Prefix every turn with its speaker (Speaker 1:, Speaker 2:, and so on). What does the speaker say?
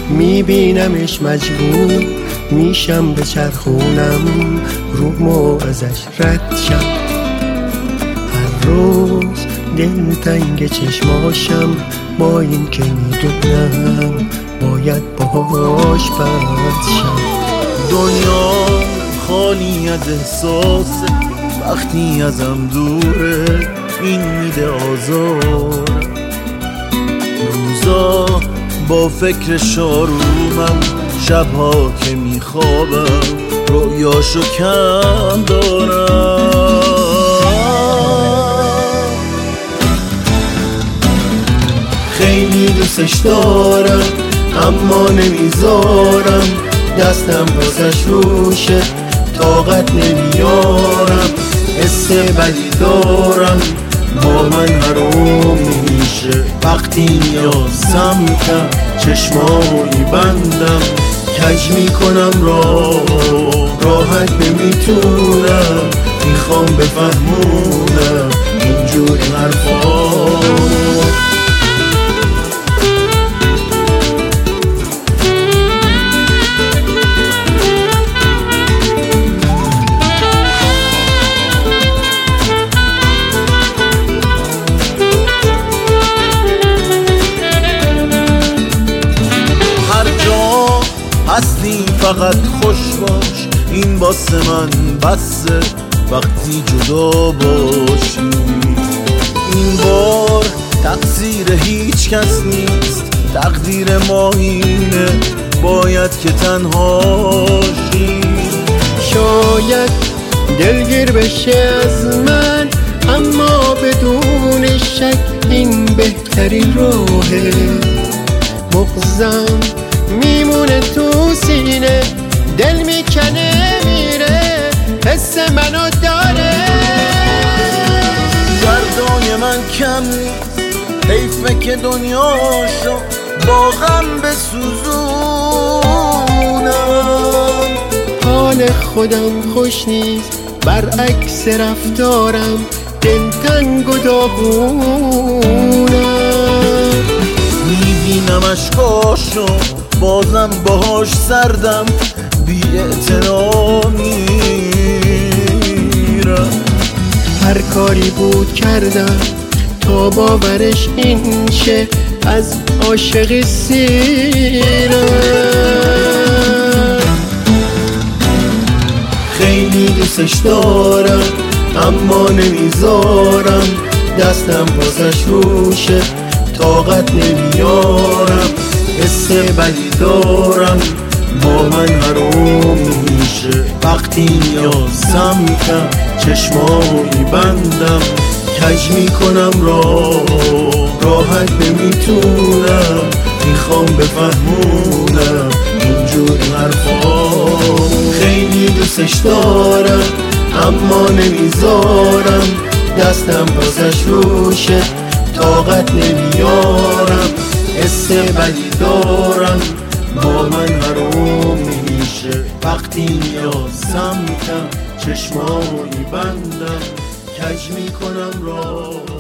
Speaker 1: میبینمش مجبور میشم به چرخونم رومو ازش رد شم. هر روز دلتنگ چشماشم با این که میدونم باید باهاش بد شم.
Speaker 2: دنیا خالی از احساسه وقتی ازم دوره، این میده آزار. روزا با فکر شارومم، شبها که میخوابم رویاشو کم دارم.
Speaker 1: خیلی دوستش دارم اما نمیذارم، دستم واسش روشه طاقت نمیارم. حس بدی دارم با من حروم میشه، وقتی نیازم کم چشمامو میبندم، کج میکنم راحت نمیتونم، میخوام بفهمونم اینجوری حرفامو.
Speaker 2: هستی فقط خوش باش، این واسه من بسه وقتی جدا باشی. این بار تقصیر هیچ کس نیست، تقدیر ما اینه باید که تنهاشی.
Speaker 1: شاید دلگیر بشه از من اما بدون شک این بهترین راهه. مغزم میمونه تو سینه، دل میکنه میره، حس منو داره.
Speaker 2: دردای من کم نیست، حیفه که دنیاشو با غم بسوزونم.
Speaker 1: حال خودم خوش نیست برعکس رفتارم، دلتنگ و داغونم.
Speaker 2: میبینم اشکاشو بازم باهاش سردم، بی اعتنا میرم.
Speaker 1: هر کاری بود کردم تا باورش این شه، از عاشقی سیرم. خیلی دوستش دارم اما نمیذارم، دستم واسش روشه طاقت نمیارم. حس بدی دارم با من حروم میشه، وقتی نیازم کم چشمامو میبندم، کج میکنم راحت نمیتونم، میخوام بفهمونم اینجوری حرفامو. خیلی دوستش دارم اما نمیذارم، دستم واسش روشه طاقت نمیارم. حس بدی دارم با من حروم میشه، وقتی نیازم کم چشمامو میبندم، کج میکنم